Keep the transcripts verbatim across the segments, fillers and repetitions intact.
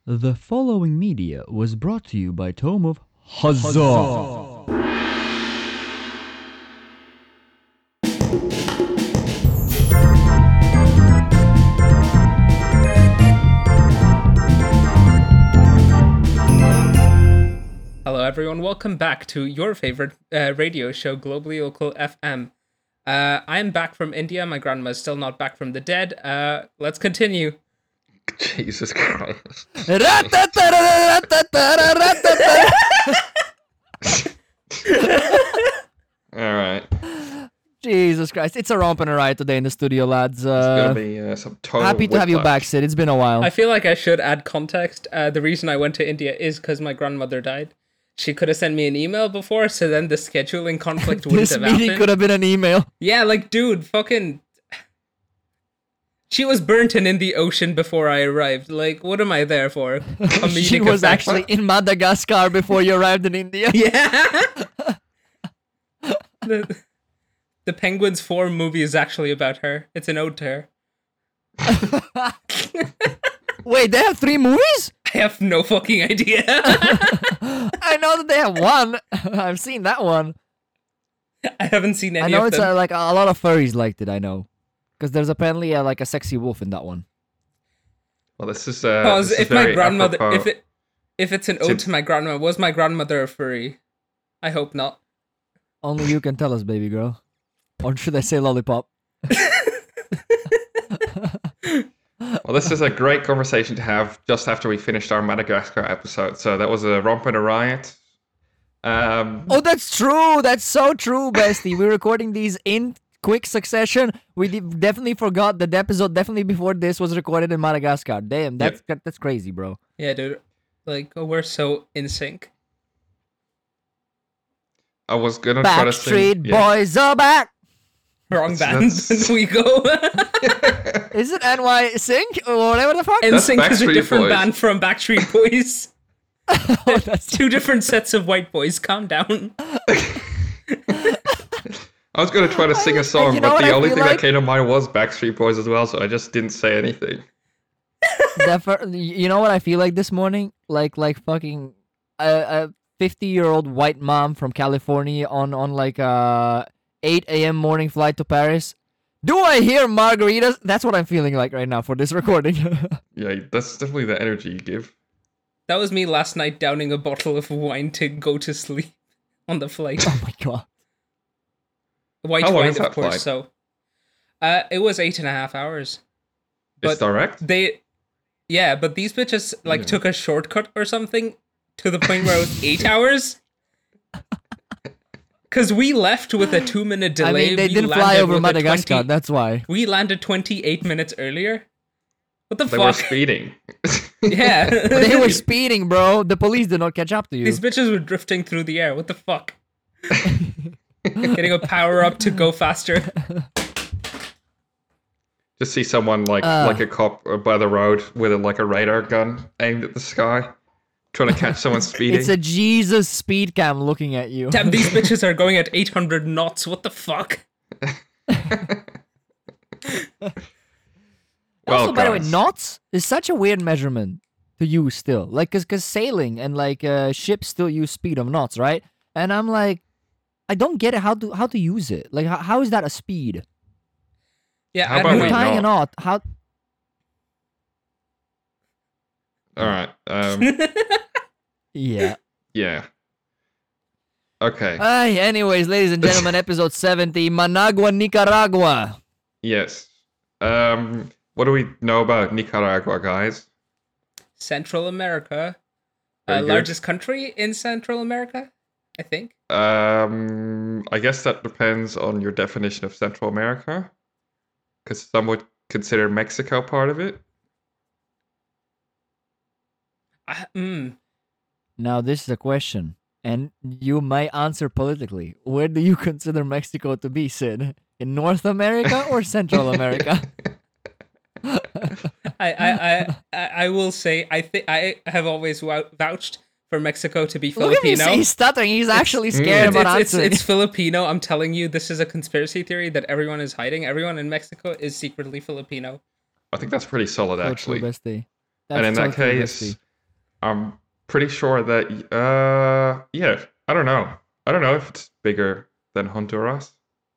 The following media was brought to you by Tome of Huzzah. Hello everyone, welcome back to your favorite uh, radio show, Globally Local F M. Uh, I'm back from India, my grandma's still not back from the dead. Uh, let's continue. Jesus Christ. Alright. Jesus Christ, it's a romp and a riot today in the studio, lads. It's gonna Uh, be uh, some total happy to have you whiplash. back, Sid. It's been a while. I feel like I should add context. Uh, the reason I went to India is because my grandmother died. She could have sent me an email before, so then the scheduling conflict wouldn't This have meeting happened. could have been an email. Yeah, like, dude, fucking... She was burnt and in the ocean before I arrived. Like, what am I there for? Comedic She was effect. actually in Madagascar before you arrived in India. Yeah. the, the Penguins four movie is actually about her. It's an ode to her. Wait, they have three movies? I have no fucking idea. I know that they have one. I've seen that one. I haven't seen any I know of it's them. uh, like a lot of furries liked it, I know. Because there's apparently uh, like a sexy wolf in that one. Well, this is uh, Because this is if my very grandmother, apropos. if it, if it's an ode Sid- to my grandma, was my grandmother a furry? I hope not. Only you can tell us, baby girl. Or should I say lollipop? Well, this is a great conversation to have just after we finished our Madagascar episode. So that was a romp and a riot. Um, Oh, that's true. That's so true, bestie. We're recording these in quick succession. We de- definitely forgot that the episode definitely before this was recorded in Madagascar. Damn, that's that, that's crazy, bro. Yeah, dude. Like, oh, we're so in sync. I was gonna try to sing. Backstreet Boys are back. Wrong That's- band. that's- we go. Is it N Y Sync or whatever the fuck? N Sync is a Backstreet different Boys. band from Backstreet Boys. Oh, that's Two different sets of white boys. Calm down. I was gonna try to sing a song, you know but what the I only feel thing like? that came to mind was Backstreet Boys as well, so I just didn't say anything. Defer- you know what I feel like this morning? Like like fucking a, a fifty year old white mom from California on on like a eight a.m. morning flight to Paris. Do I hear margaritas? That's what I'm feeling like right now for this recording. Yeah, that's definitely the energy you give. That was me last night downing a bottle of wine to go to sleep on the flight. Oh my god. White How long wine, is of that course. flight? So, uh, it was eight and a half hours. It's But direct. they, yeah, but these bitches like Yeah. took a shortcut or something to the point where it was eight hours. Because we left with a two-minute delay. I mean, they we didn't fly landed over with a Madagascar, twenty that's why. We landed twenty-eight minutes earlier. What the They were fuck? speeding. Yeah, They were speeding, bro. The police did not catch up to you. These bitches were drifting through the air. What the fuck? Getting a power up to go faster. Just see someone like Uh. like a cop uh, by the road with a, like a radar gun aimed at the sky, trying to catch someone speeding. It's a Jesus speed cam looking at you. Damn, these bitches are going at eight hundred knots. What the fuck? Well, Also, by the way, guys. knots is such a weird measurement to use still. Like, cause, cause sailing and like uh, ships still use speed of knots, right? And I'm like, I don't get it. How to how to use it? Like, how, how is that a speed? Yeah, How I about don't You're we know. tying a not? knot. How? All right. Um, Yeah. yeah. Okay. Ay, anyways, ladies and gentlemen, episode seventy, Managua, Nicaragua. Yes. Um, what do we know about Nicaragua, guys? Central America, Very uh, good. largest country in Central America, I think. Um, I guess that depends on your definition of Central America, because some would consider Mexico part of it. I, mm, Now, this is a question, and you might answer politically. Where do you consider Mexico to be, Sid? In North America or Central America? I, I, I, I, I will say I think I have always vou- vouched for Mexico to be Look at me, Filipino. he's stuttering. He's actually Mm. scared It's, about it's, it's, answering. it's Filipino. I'm telling you, this is a conspiracy theory that everyone is hiding. Everyone in Mexico is secretly Filipino. I think that's pretty solid, So true, actually. bestie. And in That's that so true, case, bestie. I'm pretty sure that uh yeah, I don't know. I don't know if it's bigger than Honduras.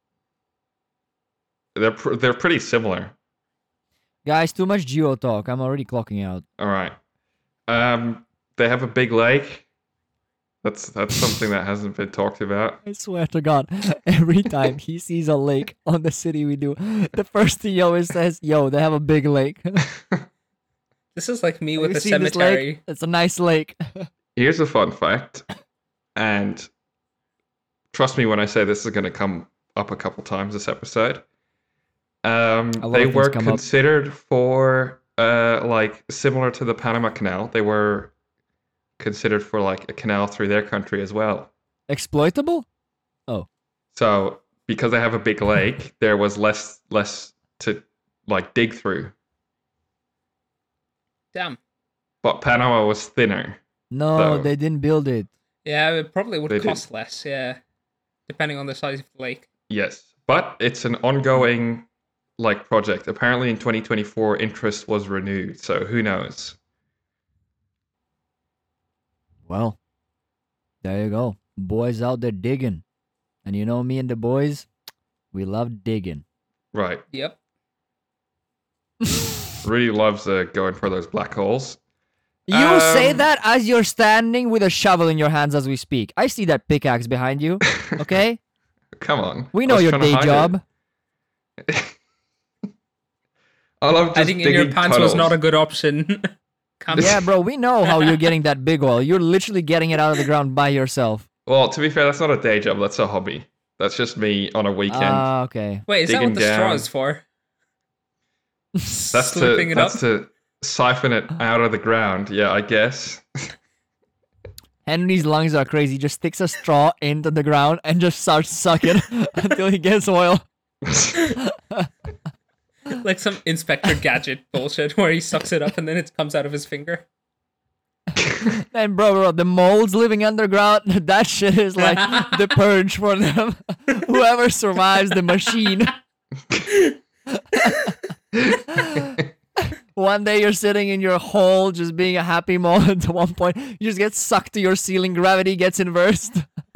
They're pr- they're pretty similar. Guys, too much geo talk. I'm already clocking out. All right. Um, they have a big lake. That's that's something that hasn't been talked about. I swear to God, every time he sees a lake on the city we do, the first thing he always says, "Yo, they have a big lake." This is like me Have with you a seen this cemetery. lake? It's a nice lake. Here's a fun fact, and trust me when I say this is going to come up a couple times this episode. Um, A lot they of things were come up. considered for uh, like similar to the Panama Canal. They were considered for like a canal through their country as well. Exploitable? So because they have a big lake, there was less less to like dig through. Damn. But Panama was thinner. No, So- they didn't build it. Yeah, it probably would They did. cost less. Yeah, depending on the size of the lake. Yes, but it's an ongoing like project. Apparently, in twenty twenty-four, interest was renewed. So who knows? Well, there you go. Boys out there digging. And you know me and the boys, we love digging. Right. Yep. Really loves uh, going for those black holes. You say Um, that as you're standing with a shovel in your hands as we speak. I see that pickaxe behind you, okay? Come on. We I know was your trying to day hide job. it. I love just Hiding in your digging pants was tunnels. not a good option. Come Yeah, bro, we know how you're getting that big oil. You're literally getting it out of the ground by yourself. Well, to be fair, that's not a day job. That's a hobby. That's just me on a weekend. Ah, okay. Wait, is that digging what the straw down. is for? that's to Slipping it that's up. to siphon it out of the ground. Yeah, I guess. Henry's lungs are crazy. He just sticks a straw into the ground and just starts sucking until he gets oil. Like some Inspector Gadget bullshit where he sucks it up and then it comes out of his finger. And bro, bro, the moles living underground, that shit is like the purge for them. Whoever survives the machine. One day you're sitting in your hole just being a happy mole. At one point, you just get sucked to your ceiling. Gravity gets inversed.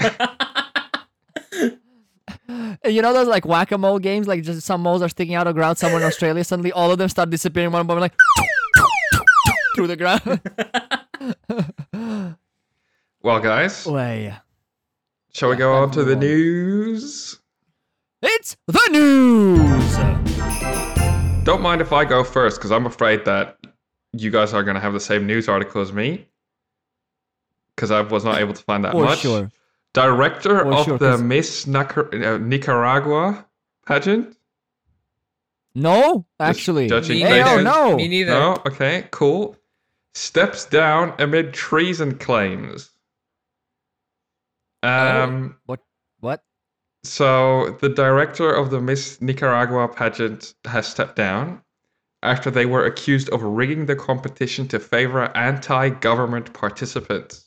You know those like whack-a-mole games? Like just some moles are sticking out of the ground somewhere in Australia. Suddenly all of them start disappearing one by one, like through the ground. Well, guys, Way. shall we yeah, go on let's to the move on. news? It's the news. Don't mind if I go first, because I'm afraid that you guys are going to have the same news article as me. Because I was not able to find that For much. sure. Director For of sure, the 'cause- Miss Nicar- uh, Nicaragua pageant? No, actually. judging Me Hey, Hey, faces. oh neither. no. Me neither. No? Okay, cool. Steps down amid treason claims. Um, What? So, the director of the Miss Nicaragua pageant has stepped down after they were accused of rigging the competition to favor anti-government participants.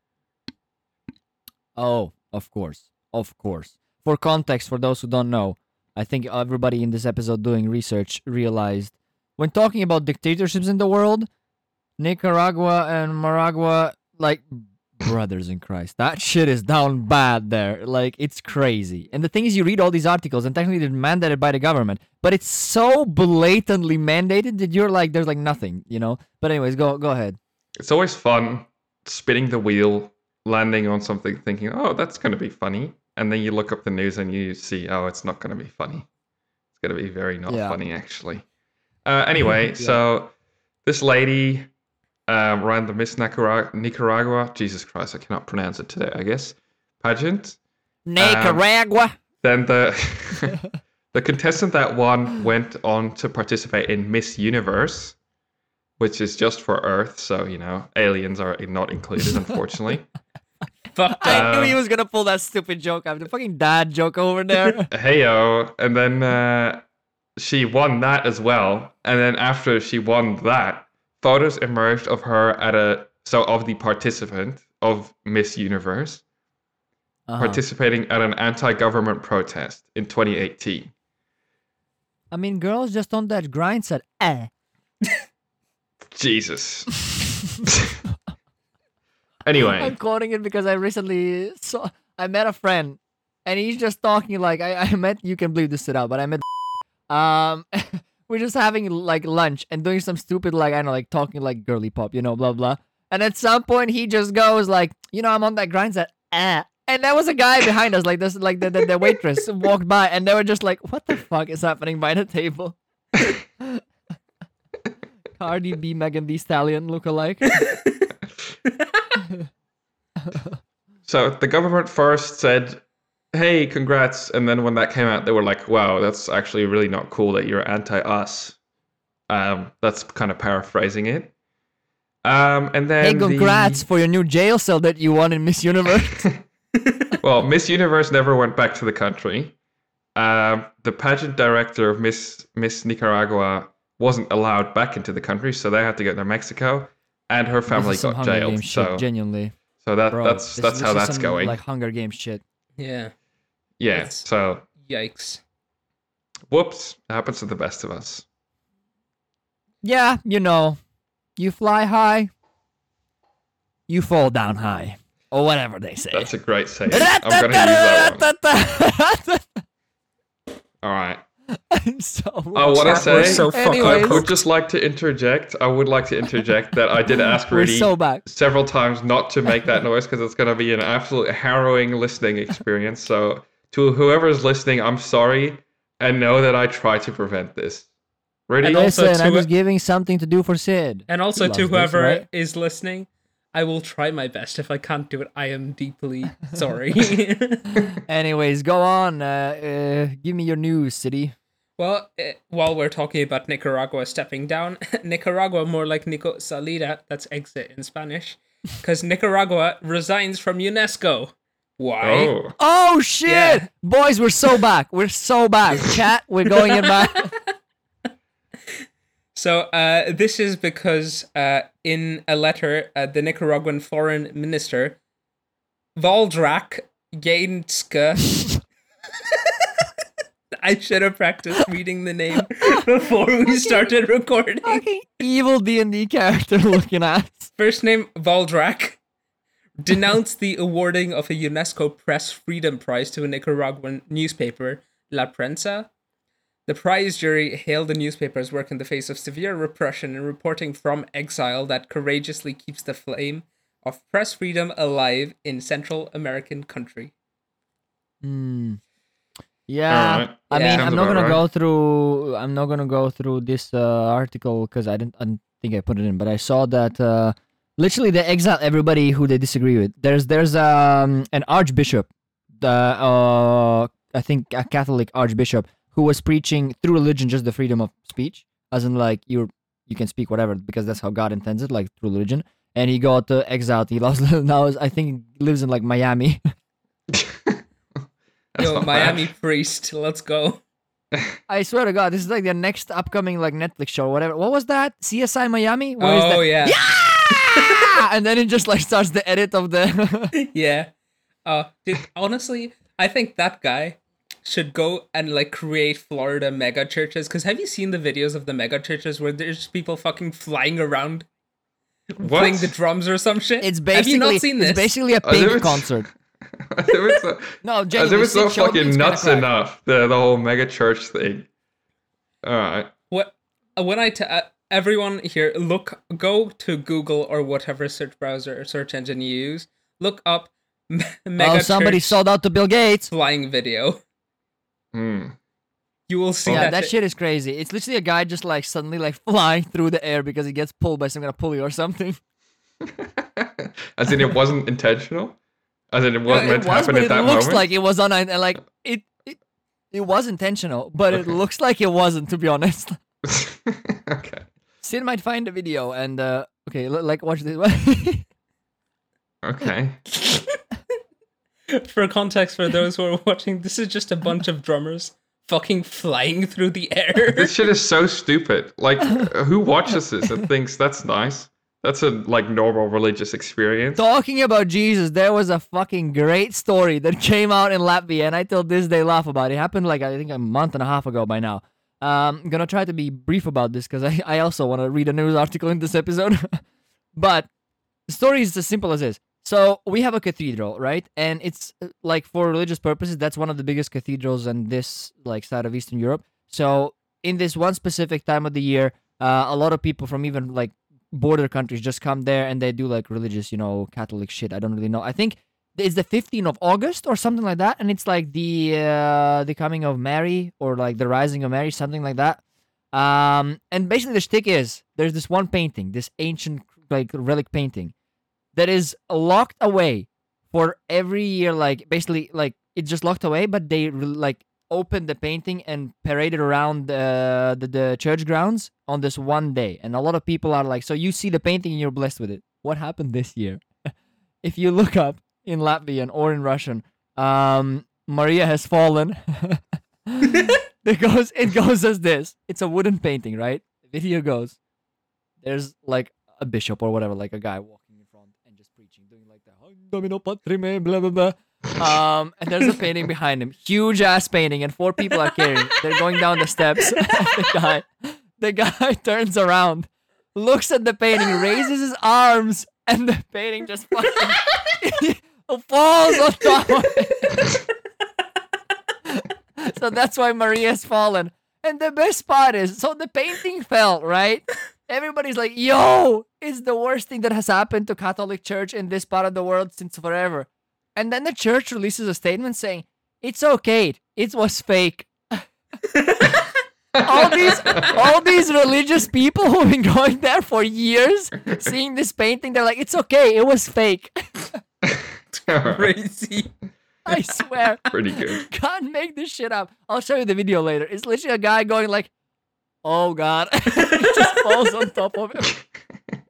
Oh, of course. Of course. For context, for those who don't know, I think everybody in this episode doing research realized when talking about dictatorships in the world, Nicaragua and Maragua, like brothers in Christ. That shit is down bad there. Like, it's crazy. And the thing is, you read all these articles, and technically they're mandated by the government, but it's so blatantly mandated that you're like, there's like nothing, you know? But anyways, go go ahead. It's always fun spinning the wheel, landing on something, thinking, oh, that's going to be funny. And then you look up the news and you see, oh, it's not going to be funny. It's going to be very not Yeah. funny, actually. Uh, anyway, Yeah. so this lady um, ran the Miss Nicaragua, Nicaragua, Jesus Christ, I cannot pronounce it today, I guess, pageant. Nicaragua. Then the the contestant that won went on to participate in Miss Universe, which is just for Earth, so, you know, aliens are not included, unfortunately. Fuck I that. knew Um, he was gonna pull that stupid joke out. The fucking dad joke over there. Heyo, and then uh, she won that as well. And then after she won that, photos emerged of her at a so of the participant of Miss Universe Uh-huh. participating at an anti-government protest in twenty eighteen. I mean, girls just on that grind said, eh. Jesus. Anyway, I'm quoting it because I recently saw. I met a friend, and he's just talking like I. I met. You can believe this shit out, but I met. Um, we're just having like lunch and doing some stupid like I don't know, like talking like girly pop, you know, blah blah. And at some point he just goes like, you know, I'm on that grind set. Ah. And there was a guy behind us, like this, like the, the the waitress walked by, and they were just like, "What the fuck is happening by the table?" Cardi B, Megan Thee Stallion lookalike. So the government first said, "Hey, congrats," and then when that came out, they were like, "Wow, that's actually really not cool that you're anti-us." Um, that's kind of paraphrasing it. Um, and then Hey, congrats the... for your new jail cell that you won in Miss Universe. Well, Miss Universe never went back to the country. Um, the pageant director of Miss Miss Nicaragua wasn't allowed back into the country, so they had to go to Mexico, and her family This is some got Hunger jailed. Games So, shit, genuinely. so that Bro, that's this- that's this how is that's some, going. Like Hunger Games shit. Yeah. Yeah. That's- So, Yikes. whoops, happens to the best of us. Yeah, you know, you fly high, you fall down high, or whatever they say. That's a great saying. I'm gonna use that one. All right. I'm so. I want to Chat, we're say, so fucking I Anyways. would just like to interject. I would like to interject that I did ask We're Rudy so back. several times not to make that noise because it's going to be an absolute harrowing listening experience. So, to whoever's listening, I'm sorry, and know that I try to prevent this. Rudy, And also Listen, I'm to- just giving something to do for Sid. And also He to loves this, whoever right? is listening, I will try my best. If I can't do it, I am deeply sorry. Anyways, go on. Uh, uh, give me your news, City. Well, eh, while we're talking about Nicaragua stepping down, Nicaragua, more like Nico Salida, that's exit in Spanish, because Nicaragua resigns from UNESCO. Why? oh, Oh shit, Yeah. boys, we're so back. We're so back. Chat, we're going in back. So uh, this is because uh, in a letter, uh, the Nicaraguan foreign minister, Valdrak Gainska, I should have practiced reading the name before we started recording. Fucking evil D and D character looking at. First name Valdrak, denounced the awarding of a UNESCO Press Freedom Prize to a Nicaraguan newspaper, La Prensa. The prize jury hailed the newspaper's work in the face of severe repression and reporting from exile that courageously keeps the flame of press freedom alive in Central American country. Hmm. Yeah, Alright. I Yeah. mean, Sounds I'm not about gonna right. go through. I'm not gonna go through this uh, article because I didn't. I didn't think I put it in, but I saw that uh, literally they exile everybody who they disagree with. There's there's um an archbishop, the uh I think a Catholic archbishop who was preaching through religion just the freedom of speech, as in like you're you can speak whatever because that's how God intends it, like through religion. And he got uh, exiled. He lost now. I think he lives in like Miami. that's Yo, not Miami bad. priest, let's go. I swear to God, this is like the next upcoming like Netflix show, or whatever. What was that? C S I Miami? Where is Oh, that? yeah. Yeah! And then it just like starts the edit of the. Yeah. Uh, dude, honestly, I think that guy should go and like create Florida mega churches. Because have you seen the videos of the mega churches where there's people fucking flying around playing What? the drums or some shit? It's have basically you not seen this? it's basically a I never- Pink concert. As if it's not- No, as if genuinely, it's not Sid showed me, fucking it's kinda nuts crack. enough. The the whole mega church thing. All right. What uh, when I t- uh, everyone here look go to Google or whatever search browser or search engine you use. Look up me- mega Oh, somebody church sold out to Bill Gates. flying video. Hmm. You will see Yeah, that, that shit- shit is crazy. It's literally a guy just like suddenly like flying through the air because he gets pulled by some kind of pulley or something. As in, it wasn't intentional. As in, it wasn't it meant to was, happen but at it that looks moment. like it was on. And like it, it, it was intentional, but it Okay. looks like it wasn't. To be honest, Okay. Sid might find a video and uh, okay, l- like watch this. Okay. For context, for those who are watching, this is just a bunch of drummers fucking flying through the air. This shit is so stupid. Like, who watches this and thinks that's nice? That's a like normal religious experience. Talking about Jesus, there was a fucking great story that came out in Latvia, and I till this day laugh about it. It happened like I think a month and a half ago by now. Um, I'm gonna try to be brief about this because I, I also want to read a news article in this episode. But the story is as simple as this. So we have a cathedral, right? And it's uh, like for religious purposes, that's one of the biggest cathedrals in this like side of Eastern Europe. So in this one specific time of the year, uh, a lot of people from even like border countries just come there and they do like religious, you know, Catholic shit. I don't really know. I think it's the fifteenth of August or something like that, and it's like the uh, the coming of Mary or like the rising of Mary, something like that. Um, and basically the shtick is there's this one painting, this ancient like relic painting, that is locked away for every year. Like basically, like it's just locked away, but they like open the painting and parade it around the, the the church grounds on this one day. And a lot of people are like, so you see the painting and you're blessed with it. What happened this year? If you look up in Latvian or in Russian, um, Maria has fallen. it goes it goes as this. It's a wooden painting, right? The video goes. There's like a bishop or whatever, like a guy walking in front and just preaching, doing like the Domino Patrime, blah blah blah. Um, and there's a painting behind him, huge ass painting, and four people are carrying it. They're going down the steps. the guy, the guy turns around, looks at the painting, raises his arms, and the painting just fucking falls on top of it. So that's why Maria's fallen. And the best part is, so the painting fell, right? Everybody's like, yo, it's the worst thing that has happened to Catholic Church in this part of the world since forever. And then the church releases a statement saying, it's okay, it was fake. all these all these religious people who've been going there for years, seeing this painting, they're like, it's okay, it was fake. Crazy. I swear. Pretty good. Can't make this shit up. I'll show you the video later. It's literally a guy going like, oh god. It just falls on top of him.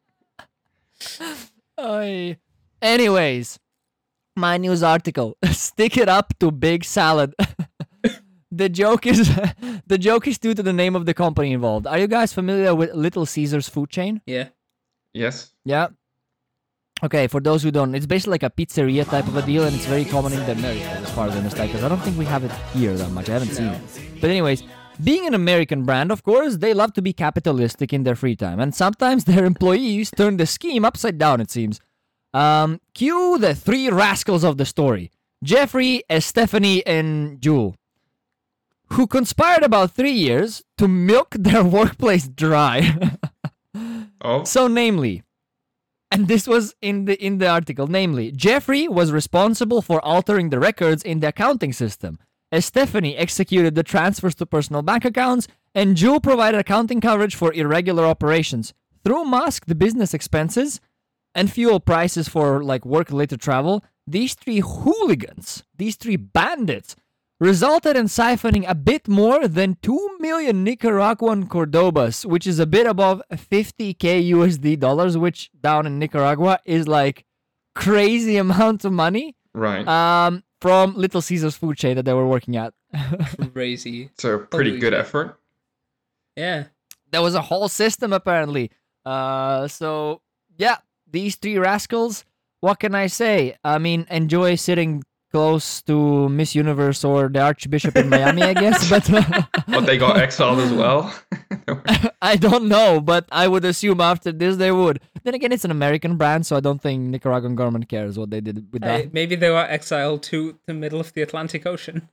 Oy. Anyways, my news article. Stick it up to Big Salad. The joke is the joke is due to the name of the company involved. Are you guys familiar with Little Caesars food chain? Yeah. Yes. Yeah. Okay, for those who don't, it's basically like a pizzeria type of a deal, and it's very common in the Americas, as far as I understand, because I don't think we have it here that much. I haven't seen it. But anyways, being an American brand, of course, they love to be capitalistic in their free time, and sometimes their employees turn the scheme upside down, it seems. Um, cue the three rascals of the story. Jeffrey, Stephanie, and Jewel, who conspired about three years to milk their workplace dry. Oh. So, namely... And this was in the in the article. Namely, Jeffrey was responsible for altering the records in the accounting system. As Stephanie executed the transfers to personal bank accounts, and Jewel provided accounting coverage for irregular operations. Through masked business expenses and fuel prices for like work-related travel, these three hooligans, these three bandits, resulted in siphoning a bit more than two million Nicaraguan Cordobas, which is a bit above fifty K U S D dollars, which down in Nicaragua is like crazy amount of money. Right. Um, from Little Caesars food chain that they were working at. Crazy. So pretty Holy good shit. effort. Yeah. There was a whole system apparently. Uh, so yeah, these three rascals. What can I say? I mean, enjoy sitting close to Miss Universe or the Archbishop in Miami, I guess, but But they got exiled as well. I don't know, but I would assume after this they would. Then again, it's an American brand, so I don't think Nicaraguan government cares what they did with Hey, that. maybe they were exiled to the middle of the Atlantic Ocean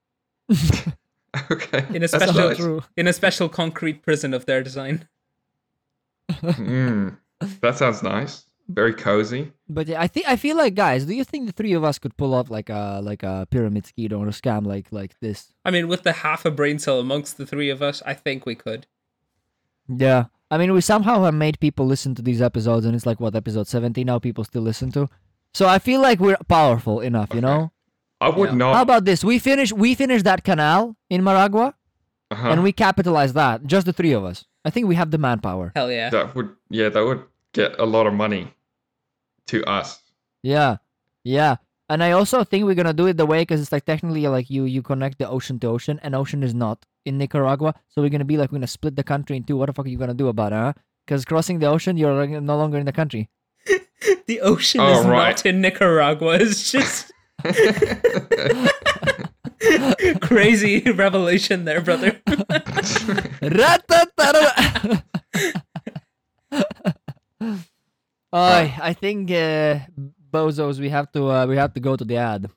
Okay. in a That's special nice. True. in a special concrete prison of their design. Mm, that sounds nice. Very cozy. But yeah, I think I feel like, guys, do you think the three of us could pull off like a like a pyramid scheme or a scam like like this? I mean, with the half a brain cell amongst the three of us, I think we could. Yeah. I mean, we somehow have made people listen to these episodes, and it's like, what, episode seventy now people still listen to? So I feel like we're powerful enough, you know? I would Yeah. not. How about this? We finish we finish that canal in Maragua, uh-huh. and we capitalize that, just the three of us. I think we have the manpower. Hell yeah. That would, yeah, that would get a lot of money to us. Yeah. Yeah. And I also think we're gonna do it the way, because it's like technically like you you connect the ocean to ocean, and ocean is not in Nicaragua, so we're gonna be like we're gonna split the country in two. What the fuck are you gonna do about it, huh? Because crossing the ocean, you're like, no longer in the country. The ocean Oh, is right. not in Nicaragua. It's just crazy revelation there, brother. Oh, I think uh, bozos, we have to uh, we have to go to the ad.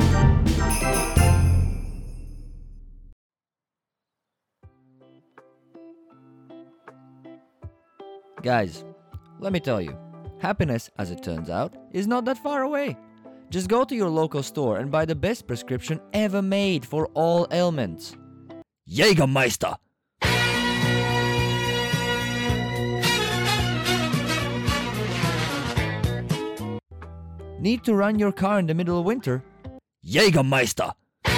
Guys, let me tell you, happiness, as it turns out, is not that far away. Just go to your local store and buy the best prescription ever made for all ailments. Jägermeister! Need to run your car in the middle of winter? Jägermeister!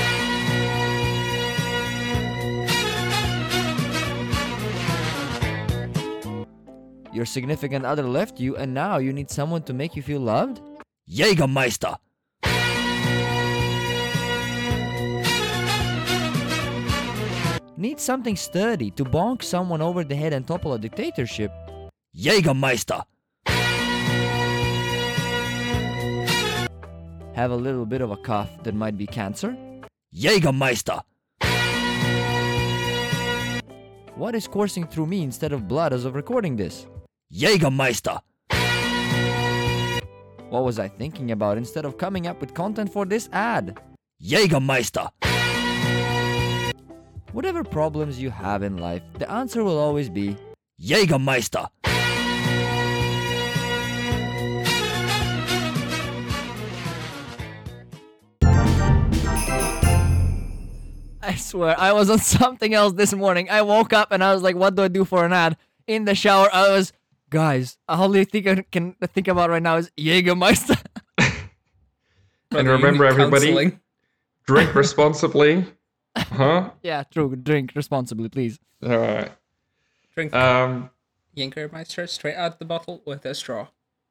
Your significant other left you and now you need someone to make you feel loved? Jägermeister! Need something sturdy to bonk someone over the head and topple a dictatorship? Jägermeister! Have a little bit of a cough that might be cancer? Jägermeister! What is coursing through me instead of blood as of recording this? Jägermeister! What was I thinking about instead of coming up with content for this ad? Jägermeister! Whatever problems you have in life, the answer will always be Jägermeister! I swear, I was on something else this morning. I woke up and I was like, what do I do for an ad? In the shower, I was, guys, all I think I can think about right now is Jägermeister. And remember, everybody, drink responsibly. Huh? Yeah, true. Drink responsibly, please. All right. Drink Um, Jägermeister straight out the bottle with a straw.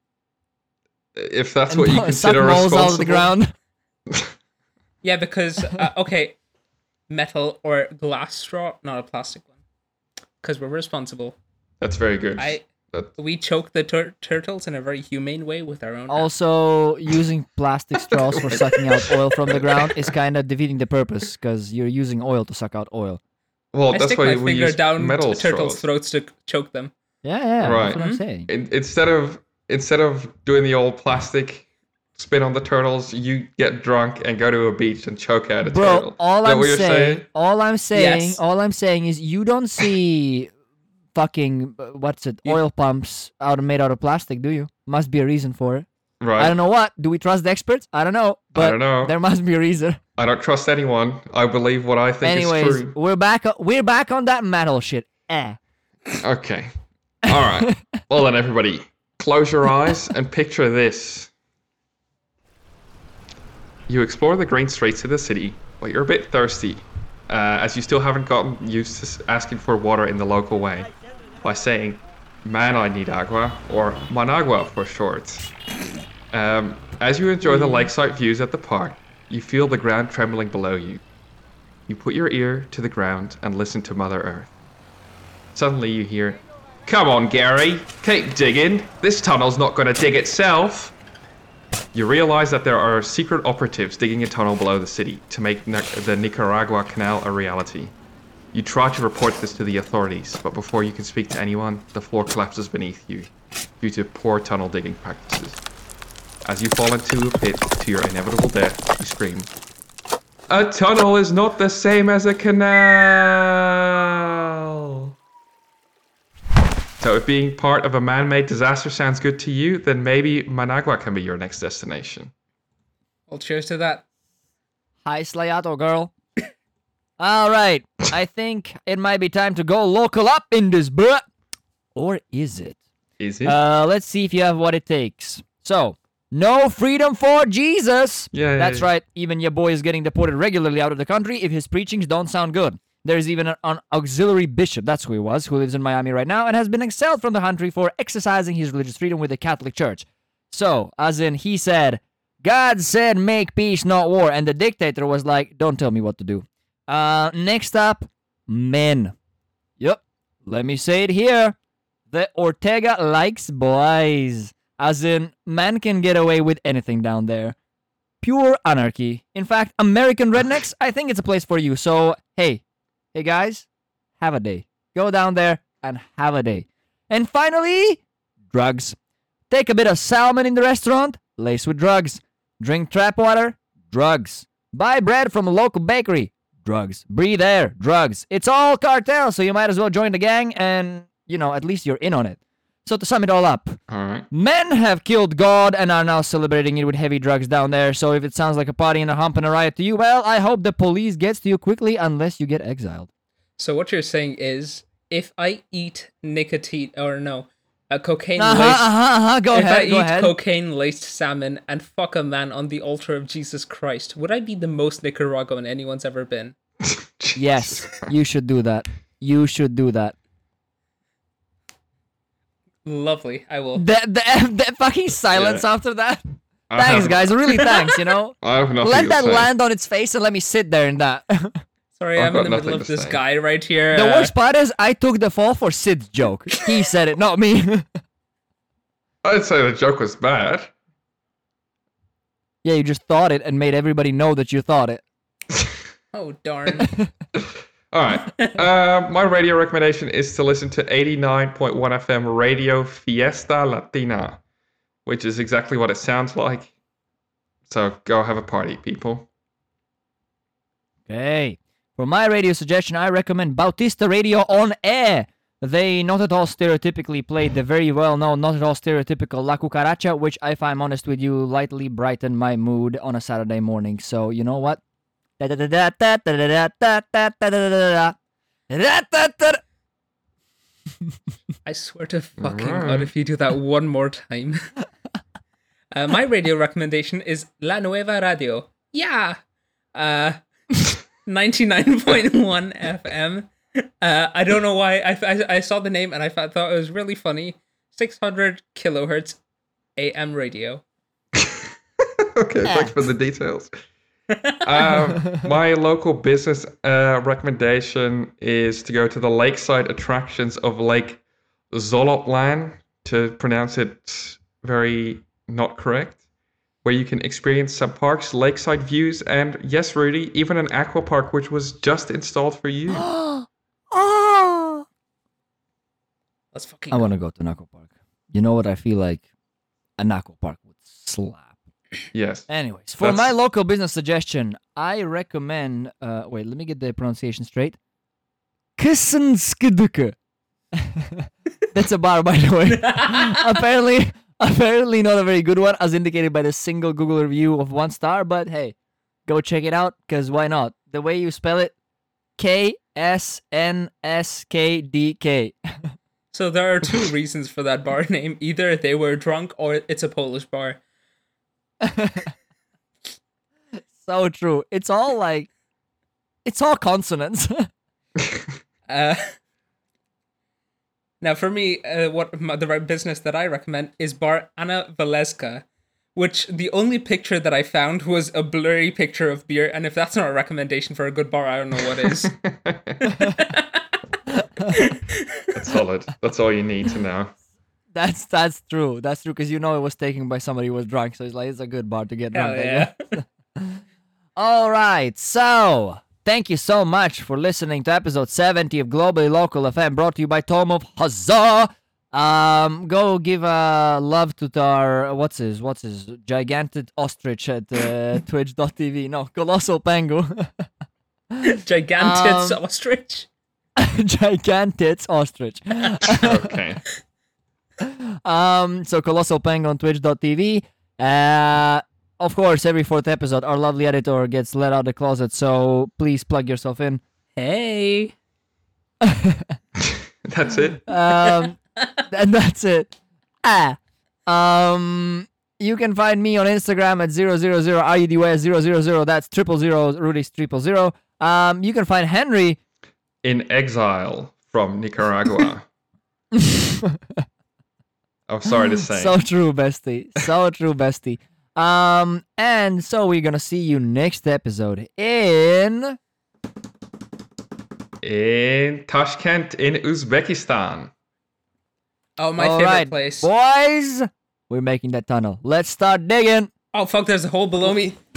if that's And what you suck consider moles responsible. out of the ground. Yeah, because, uh, okay, metal or glass straw, not a plastic one. Because we're responsible. That's very good. I That- We choke the tur- turtles in a very humane way with our own hands. Also, using plastic straws for sucking out oil from the ground is kind of defeating the purpose because you're using oil to suck out oil. well, I that's stick why my we finger use down metal t- turtles' straws. throats to choke them. Yeah, yeah, Right. that's what I'm Mhm. saying. In, instead of instead of doing the old plastic spin on the turtles, you get drunk and go to a beach and choke out a Bro, turtle. all Is that I'm what you're saying, saying? all I'm saying, Yes. all I'm saying is you don't see fucking uh, what's it, You- oil pumps out made out of plastic, do you? Must be a reason for it. Right. I don't know what. Do we trust the experts? I don't know, but I don't know. there must be a reason. I don't trust anyone. I believe what I think Anyways, is true. we're back. o- We're back on that metal shit. Eh. Okay. All right. Well then, everybody, close your eyes and picture this. You explore the green streets of the city, but you're a bit thirsty, uh, as you still haven't gotten used to s- asking for water in the local way, by saying, "Man, I need agua," or "Managua" for short. Um, as you enjoy the lakeside views at the park, you feel the ground trembling below you. You put your ear to the ground and listen to Mother Earth. Suddenly you hear, "Come on, Gary, keep digging. This tunnel's not going to dig itself." You realize that there are secret operatives digging a tunnel below the city to make Nic- the Nicaragua Canal a reality. You try to report this to the authorities, but before you can speak to anyone, the floor collapses beneath you due to poor tunnel digging practices. As you fall into a pit to your inevitable death, you scream, "A tunnel is not the same as a canal!" So if being part of a man-made disaster sounds good to you, then maybe Managua can be your next destination. Well, cheers to that. Hi, Slayato girl. All right, I think it might be time to go local up in this, bruh. Or is it? Is it? Uh, let's see if you have what it takes. So, no freedom for Jesus. Yeah, yeah, That's yeah. right. Even your boy is getting deported regularly out of the country if his preachings don't sound good. There's even an, an auxiliary bishop, that's who he was, who lives in Miami right now and has been expelled from the country for exercising his religious freedom with the Catholic Church. So, as in, he said, God said make peace, not war. And the dictator was like, don't tell me what to do. Uh, next up, men. Yep, let me say it here. The Ortega likes boys. As in, man can get away with anything down there. Pure anarchy. In fact, American rednecks, I think it's a place for you. So, hey, hey guys, have a day. Go down there and have a day. And finally, drugs. Take a bit of salmon in the restaurant, laced with drugs. Drink trap water, drugs. Buy bread from a local bakery, drugs. Breathe air, drugs. It's all cartel, so you might as well join the gang and, you know, at least you're in on it. So to sum it all up, All right. men have killed God and are now celebrating it with heavy drugs down there. So if it sounds like a party and a hump and a riot to you, well, I hope the police gets to you quickly unless you get exiled. So what you're saying is, if I eat nicotine, or no, a cocaine Uh-huh, laced, uh-huh, uh-huh. Go if ahead, I go eat ahead. cocaine laced salmon and fuck a man on the altar of Jesus Christ, would I be the most Nicaraguan anyone's ever been? Yes, you should do that. You should do that. Lovely, I will. The, the, the fucking silence Yeah. after that. I Thanks, have- guys. Really thanks, you know? I have nothing Let to that say. land on its face and let me sit there in that. Sorry, I've I'm in got the middle nothing of to this say. guy right here. The uh, worst part is I took the fall for Sid's joke. He said it, not me. I'd say the joke was bad. Yeah, you just thought it and made everybody know that you thought it. Oh, darn. All right. Uh, my radio recommendation is to listen to eighty-nine point one F M Radio Fiesta Latina, which is exactly what it sounds like. So go have a party, people. Okay. For my radio suggestion, I recommend Bautista Radio on Air. They not at all stereotypically played the very well-known, not at all stereotypical La Cucaracha, which, if I'm honest with you, lightly brightened my mood on a Saturday morning. So, you know what? I swear to fucking Alright. God if you do that one more time. uh, my radio recommendation is La Nueva Radio. Yeah! Uh, ninety-nine point one F M. Uh, I don't know why. I, I, I saw the name and I thought thought it was really funny. six hundred kilohertz A M radio. Okay, thanks for the details. um, my local business uh, recommendation is to go to the lakeside attractions of Lake Zolotlan, to pronounce it very not correct, where you can experience some parks, lakeside views, and yes, Rudy, even an aqua park which was just installed for you. Oh! Let's fucking I go. want to go to Naco Park. You know what? I feel like a Naco Park would slap. Yes. Anyways, for That's- my local business suggestion, I recommend. Uh, wait, let me get the pronunciation straight. Kissenskiduke. That's a bar, by the way. apparently, apparently not a very good one, as indicated by the single Google review of one star. But hey, go check it out, cause why not? The way you spell it, K S N S K D K. So there are two reasons for that bar name. Either they were drunk or it's a Polish bar. So true. It's all like, it's all consonants. Uh, now, for me, uh, what my, the right business that I recommend is Bar Anna Valeska, which the only picture that I found was a blurry picture of beer, and if that's not a recommendation for a good bar, I don't know what is. That's solid. That's all you need to know. That's that's true. That's true because you know it was taken by somebody who was drunk, so it's like it's a good bar to get Hell drunk. I yeah. guess. All right, so thank you so much for listening to episode seventy of Globally Local F M, brought to you by Tom of Huzzah. Um, go give a love to our what's his what's his gigantic ostrich at uh, twitch dot t v. No, Colossal Pango. Gigantic Um, ostrich. Gigantic ostrich. Okay. Um, so Colossal Pang on twitch dot t v. Uh, of course, every fourth episode, our lovely editor gets let out of the closet, so please plug yourself in. Hey. That's it. Um, and that's it. Ah. Um, you can find me on Instagram at zero zero zero R U D Y zero zero zero. That's triple zero, Rudy's triple zero. Um, you can find Henry. In exile from Nicaragua. I'm sorry to say. So true, bestie. So true, bestie. Um, and so we're gonna see you next episode in in Tashkent in Uzbekistan. Oh, my All favorite right, place. boys. We're making that tunnel. Let's start digging. Oh, fuck, there's a hole below me.